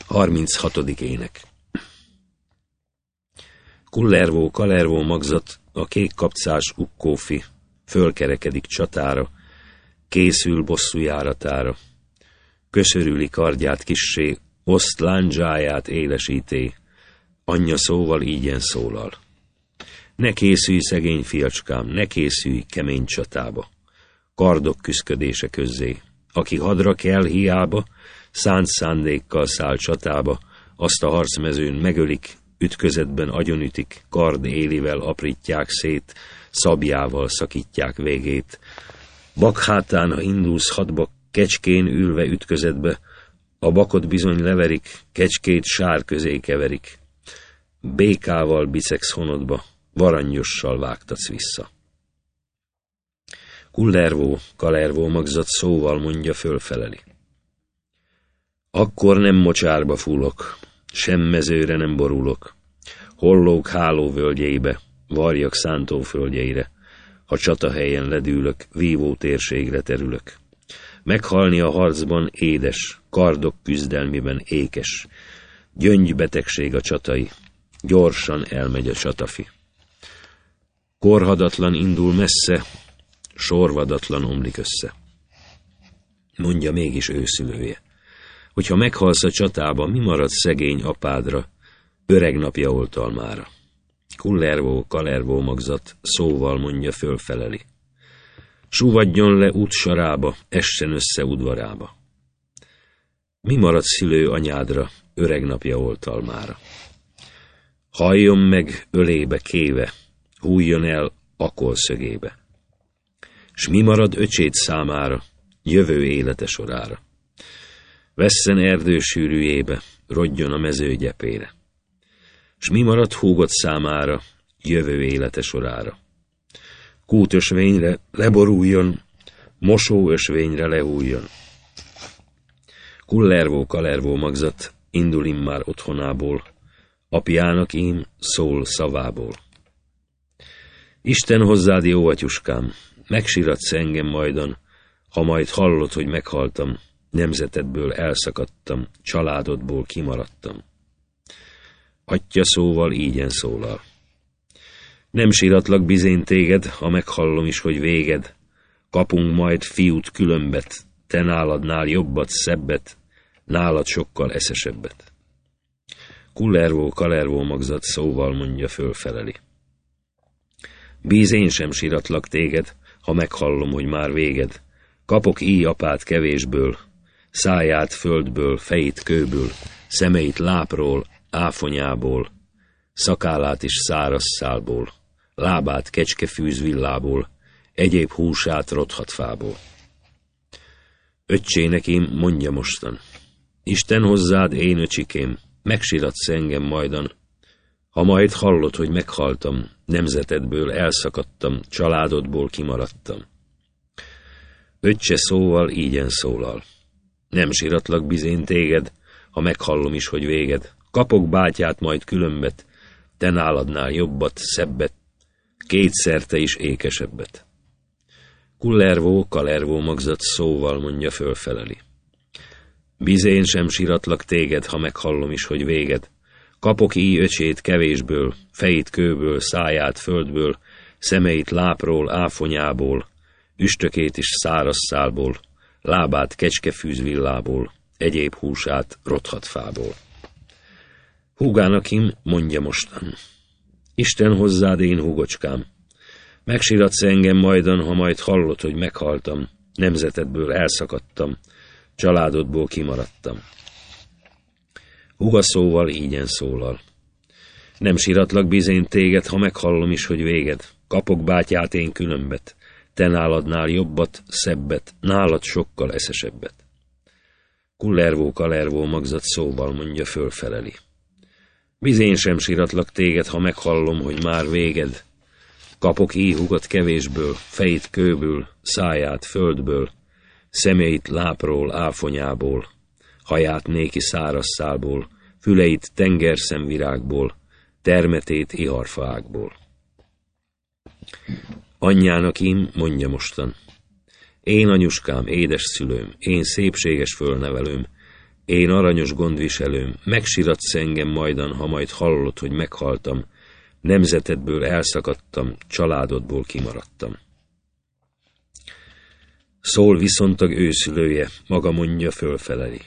36. ének. Kullervó, kalervó magzat, a kék kapcás ukkófi, fölkerekedik csatára, készül bosszú járatára. Köszörüli kardját kissé, oszt lándzsáját élesíté, anyja szóval ígyen szólal. Ne készülj, szegény fiacskám, ne készülj kemény csatába, kardok küszködése közzé. Aki hadra kell hiába, szánt szándékkal száll csatába, azt a harcmezőn megölik, ütközetben agyonütik, kard élivel aprítják szét, szabjával szakítják végét. Bakhátán, ha indulsz hadba, kecskén ülve ütközetbe, a bakot bizony leverik, kecskét sár közé keverik. Békával bicegsz honodba, varangyossal vágtatsz vissza. Kullervó, kalervó magzat szóval mondja, fölfeleli. Akkor nem mocsárba fullok, sem mezőre nem borulok, hollók hálóvölgyeibe, varjak szántóföldjeire, ha csatahelyen ledűlök, vívó térségre terülök. Meghalni a harcban édes, kardok küzdelmiben ékes, gyöngybetegség a csatai, gyorsan elmegy a csatafi. Korhadatlan indul messze, sorvadatlan omlik össze. Mondja mégis őszülője, hogyha meghalsz a csatába, mi marad szegény apádra, öreg napja oltalmára? Kullervó, kalervó magzat szóval mondja, fölfeleli. Suvadjon le útsarába, essen össze udvarába. Mi marad szülő anyádra, öreg napja oltalmára? Halljon meg ölébe kéve, hújjon el akolszögébe. S mi marad öcsét számára, jövő élete sorára? Vesszen erdősűrűjébe, rodjon a mező gyepére. S mi marad húgott számára, jövő élete sorára? Kútösvényre leboruljon, mosóösvényre lehújjon. Kullervó, kalervó magzat indul immár otthonából, apjának ím szól szavából. Isten hozzád jó, atyuskám, megsiratsz engem majdan, ha majd hallod, hogy meghaltam, nemzetedből elszakadtam, családodból kimaradtam. Atya szóval ígyen szólal. Nem síratlak bizén téged, ha meghallom is, hogy véged, kapunk majd fiút különbet, te náladnál jobbat, szebbet, nálad sokkal eszesebbet. Kullervó, kalervó magzat szóval mondja, fölfeleli. Bíz én sem síratlak téged, ha meghallom, hogy már véged, kapok íj apát kevésből, száját földből, fejét kőből, szemeit lápról, áfonyából, szakálát is száraz szálból, lábát kecskefűz villából, egyéb húsát rothatfából. Öccsének én mondja mostan, Isten hozzád, én öcsikém, megsiratsz engem majdan, ha majd hallod, hogy meghaltam, nemzetedből elszakadtam, családodból kimaradtam. Öccse szóval ígyen szólal. Nem síratlak bizén téged, ha meghallom is, hogy véged, kapok bátyát majd különbet, te náladnál jobbat, szebbet, kétszerte is ékesebbet. Kullervó, kalervó magzat szóval mondja, fölfeleli. Bizén sem síratlak téged, ha meghallom is, hogy véged, kapok íj öcsét kevésből, fejét kőből, száját földből, szemeit lápról, áfonyából, üstökét is száraz szálból, lábát kecskefűz villából, egyéb húsát rothatfából. Húgának im mondja mostan. Isten hozzád, én húgocskám, megsiratsz engem majdan, ha majd hallod, hogy meghaltam, nemzetedből elszakadtam, családodból kimaradtam. Húga szóval ígyen szólal. Nem síratlak bizén téged, ha meghallom is, hogy véged, kapok bátyát én különbet, te náladnál jobbat, szebbet, nálad sokkal eszesebbet. Kullervó, kalervó magzat szóval mondja, fölfeleli. Bizén sem síratlak téged, ha meghallom, hogy már véged, kapok íjhugat kevésből, fejét kőből, száját földből, szemeit lápról, áfonyából, haját néki száraz szálból, füleit tengerszemvirágból, termetét iharfaágból. Anyjának ím mondja mostan. Én anyuskám, édes szülőm, én szépséges fölnevelőm, Én aranyos gondviselőm, megsiratsz engem majdan, ha majd hallod, hogy meghaltam, nemzetedből elszakadtam, családodból kimaradtam. Szól viszontag őszülője, maga mondja, fölfeleli.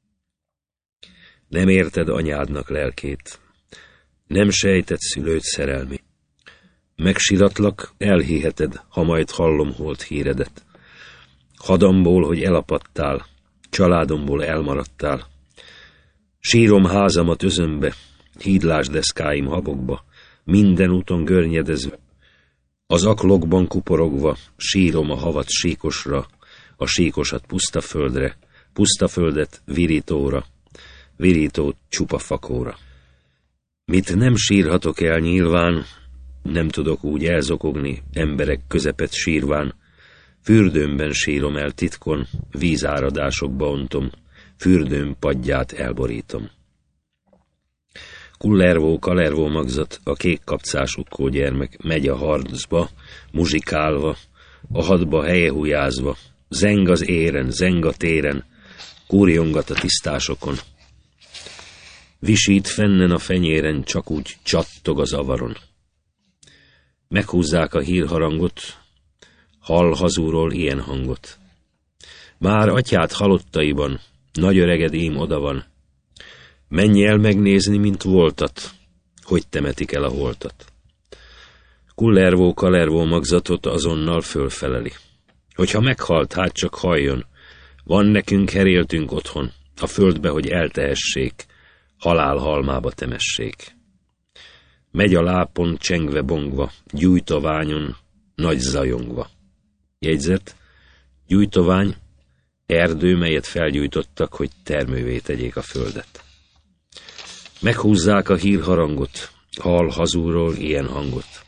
Nem érted anyádnak lelkét, nem sejted szülőd szerelmi. Megsiratlak, elhiheted, ha majd hallom holt híredet. Hadamból, hogy elapadtál, családomból elmaradtál. Sírom házamat özönbe, hídlás deszkáim habokba, minden úton görnyedezve. Az aklokban kuporogva, sírom a havat síkosra, a síkosat puszta földre, puszta földet virítóra, virítót csupa fakóra. Mit nem sírhatok el nyilván, nem tudok úgy elzokogni, emberek közepet sírván, fürdőmben sírom el titkon, vízáradásokba ontom, fürdőm padját elborítom. Kullervó, kalervó magzat, a kék kapcás ukkó gyermek megy a harcba, muzsikálva, a hadba helyehujázva, zeng az éren, zeng a téren, kúrjongat a tisztásokon. Visít fennen a fenyéren, csak úgy csattog az avaron. Meghúzzák a hírharangot, hall hazúról ilyen hangot. Már atyád halottaiban, nagy öreged ím oda van. Menj el megnézni, mint voltat, hogy temetik el a holtat. Kullervó, kalervó magzatot azonnal fölfeleli. Hogyha meghalt, hát csak halljon, van nekünk heréltünk otthon, a földbe, hogy eltehessék, halál halmába temessék. Megy a lápon csengve bongva, gyújtoványon nagy zajongva. Jegyzet, gyújtovány, erdő, melyet felgyújtottak, hogy termővé tegyék a földet. Meghúzzák a hírharangot, hall hazúról ilyen hangot.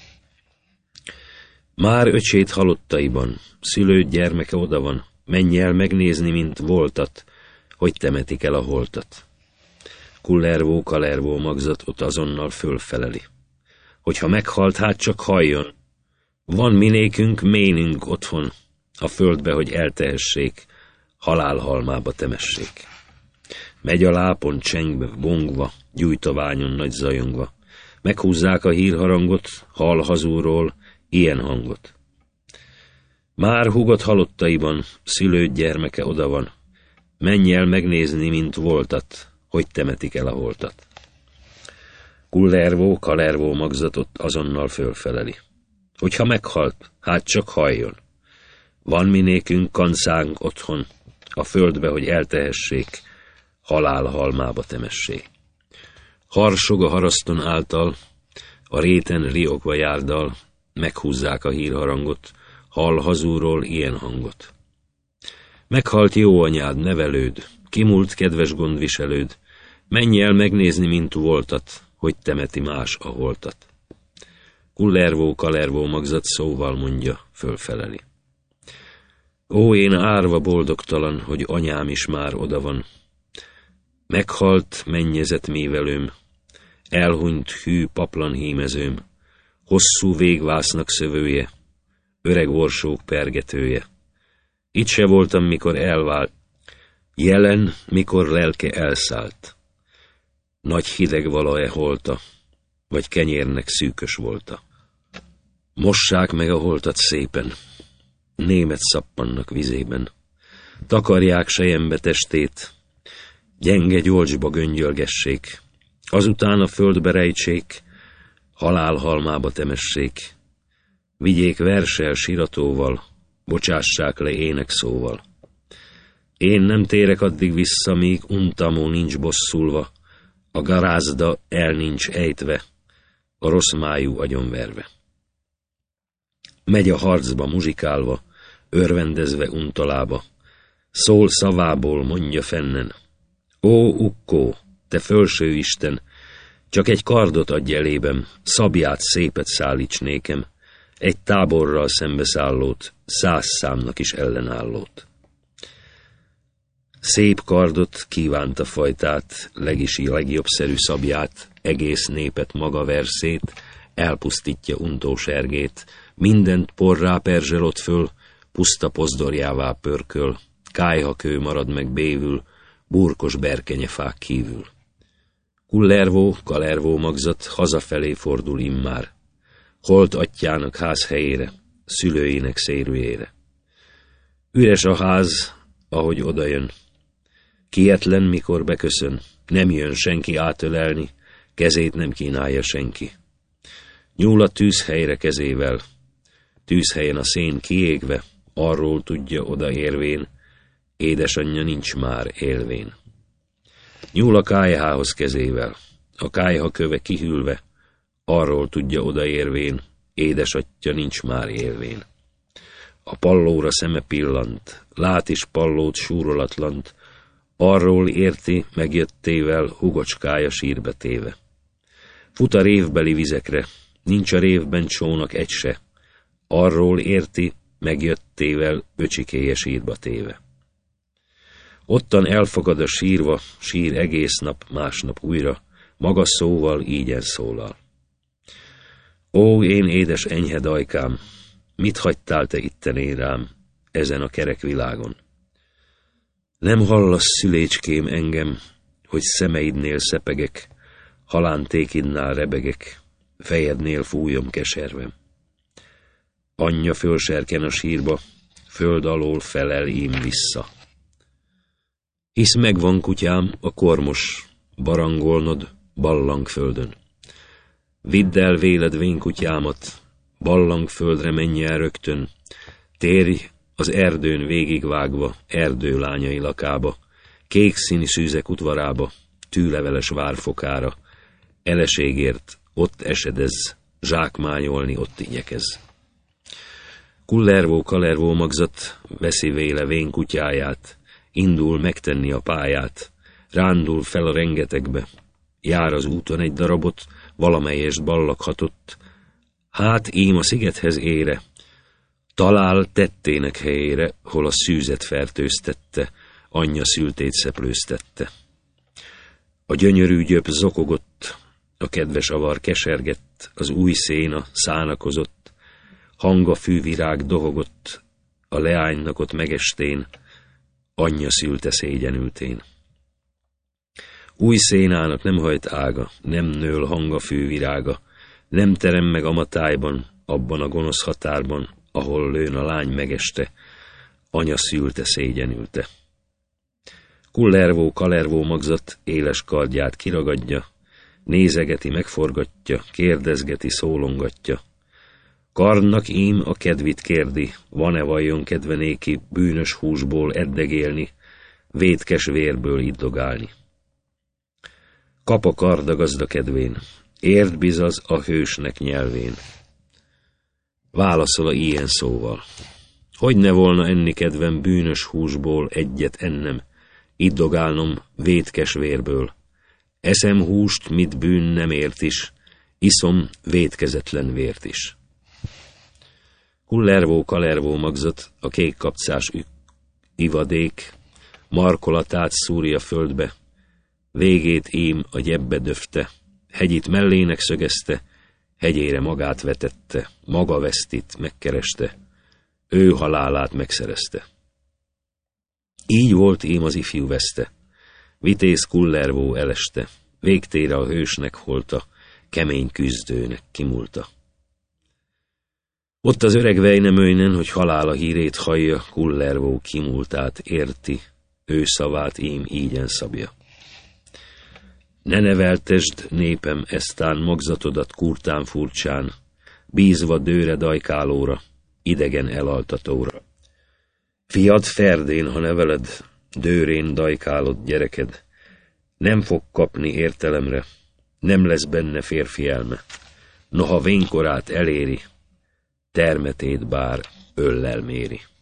Már öcsét halottaiban, szülőd gyermeke oda van, menj el megnézni, mint voltat, hogy temetik el a holtat. Kullervó, kalervó magzat ott azonnal fölfeleli. Hogyha meghalt, hát csak halljon, van minékünk, ménünk otthon, a földbe, hogy eltehessék, halál halmába temessék. Megy a lápon csengbe, bongva, gyújtoványon nagy zajongva. Meghúzzák a hírharangot, hall hazúról ilyen hangot. Már húgott halottaiban, szülőd gyermeke oda van. Menj el megnézni, mint voltat, hogy temetik el a holtat. Kullervó, kalervó magzatot azonnal fölfeleli. Hogyha meghalt, hát csak halljon. Van minékünk kancánk otthon, a földbe, hogy eltehessék, halál halmába temessék. Harsog a haraszton által, a réten riogva járdal, meghúzzák a hírharangot, hall hazúról ilyen hangot. Meghalt jó anyád, nevelőd, kimúlt kedves gondviselőd, menj el megnézni, mint voltat, hogy temeti más a holtat. Kullervó, kalervó magzat szóval mondja, fölfeleli. Ó, én árva boldogtalan, hogy anyám is már oda van. Meghalt mennyezet mévelőm, elhunyt hű paplan hímezőm, hosszú végvásznak szövője, öreg orsók pergetője. Itt se voltam, mikor elvált, jelen, mikor lelke elszállt. Nagy hideg vala-e holta, vagy kenyérnek szűkös volta. Mossák meg a holtat szépen, német szappannak vizében. Takarják selyembe testét, gyenge gyolcsba göngyölgessék, azután a földbe rejtsék, halálhalmába temessék. Vigyék versel siratóval, bocsássák le énekszóval. Én nem térek addig vissza, míg Untamó nincs bosszulva, a garázda el nincs ejtve, a rossz májú agyonverve. Megy a harcba muzsikálva, örvendezve untalába, szól szavából, mondja fennen. Ó, Ukkó, te fölső Isten, csak egy kardot adj elébem, szabját szépet szállíts nékem, egy táborral szembeszállót, 100 számnak is ellenállót. Szép kardot kívánta fajtát, legjobbszerű szabját, egész népet maga verszét, elpusztítja untósergét, mindent porrá perzselott föl, puszta pozdorjává pörköl, kályhakő marad meg bévül, burkos berkenyefák kívül. Kullervó, Kalervó magzat hazafelé fordul immár, holt atyjának házhelyére, szülőinek szérűjére. Üres a ház, ahogy odajön. Kietlen, mikor beköszön, nem jön senki átölelni, kezét nem kínálja senki. Nyúl a tűzhelyre kezével, tűzhelyen a szén kiégve, arról tudja oda érvén, édesanyja nincs már élvén. Nyúl a kályhához kezével, a kályha köve kihűlve, arról tudja oda érvén, édesatya nincs már élvén. A pallóra szeme pillant, lát is pallót súrolatlant, arról érti megjöttével hugocskája sírbe téve. Fut a révbeli vizekre, nincs a révben csónak egy se, arról érti megjöttével öcsikéje sírba téve. Ottan elfogad a sírva, sír egész nap, másnap újra, maga szóval ígyen szólal. Ó, én édes enyhe dajkám, mit hagytál te itten én rám, ezen a kerek világon? Nem hallasz, szülécském, engem, hogy szemeidnél szepegek, halántékinnál rebegek, fejednél fújom keservem. Anyja fölserken a sírba, föld alól felel ím vissza. Hisz megvan, kutyám, a kormos, barangolnod ballangföldön. Vidd el véled vén kutyámat, ballangföldre menj el rögtön, térj az erdőn végigvágva, erdőlányai lakába, kék színi szűzek udvarába, tűleveles várfokára, eleségért ott esedez, zsákmányolni ott igyekez. Kullervó, Kalervó magzat veszi véle vén kutyáját, indul megtenni a pályát, rándul fel a rengetegbe, jár az úton egy darabot, valamelyest ballaghatott, hát ím a szigethez ére, talál tettének helyére, hol a szűzet fertőztette, anyja szültét szeplőztette. A gyönyörű gyöp zokogott, a kedves avar kesergett, az új széna szánakozott, hanga fűvirág dohogott, a leánynak ott megestén, anyja szülte szégyenültén. Új szénának nem hajt ága, nem nől hanga fűvirága, nem terem meg a matályban, abban a gonosz határban, ahol lőn a lány megeste, anya szülte szégyenülte. Kullervó, Kalervó magzat éles kardját kiragadja, nézegeti, megforgatja, kérdezgeti, szólongatja. Kardnak ím a kedvit kérdi, van-e vajon kedve néki bűnös húsból eddegélni, vétkes vérből iddogálni. Kap a kard a gazda kedvén, érd bizaz a hősnek nyelvén. Válaszol a ilyen szóval. Hogy ne volna enni kedvem bűnös húsból egyet ennem, iddogálnom vétkes vérből. Eszem húst, mit bűn nem ért is, iszom vétkezetlen vért is. Kullervó, Kalervó magzat, a kék kapcás ivadék, markolatát szúrja földbe, végét ím a gyebbe döfte, hegyit mellének szögezte, hegyére magát vetette, maga vesztit megkereste, ő halálát megszerezte. Így volt ím az ifjú veszte, vitéz Kullervó eleste, végtére a hősnek holta, kemény küzdőnek kimulta. Ott az öreg Vejnemöjnen, hogy halála hírét hallja, Kullervó kimultát érti, ő szavát ím ígyen szabja. Ne neveltesd, népem, eztán magzatodat kurtán furcsán, bízva dőre dajkálóra, idegen elaltatóra. Fiad Ferdén, ha neveled, dőrén dajkálod gyereked, nem fog kapni értelemre, nem lesz benne férfi elme, noha vénykorát eléri, termetét bár öllel méri.